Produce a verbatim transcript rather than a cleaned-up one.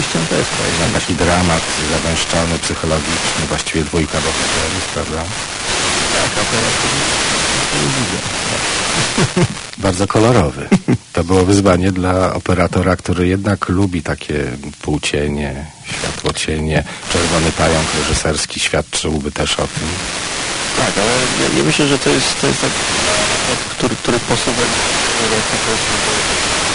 częścią to jest fajne. Taki dramat zagęszczony, psychologiczny, właściwie dwójka bohaterów, prawda? Tak, akurat to widzę. Bardzo kolorowy. To było wyzwanie dla operatora, który jednak lubi takie półcienie, światłocienie. Czerwony pająk reżyserski świadczyłby też o tym. Tak, ale ja, ja myślę, że to jest, to jest tak, który, który posuwa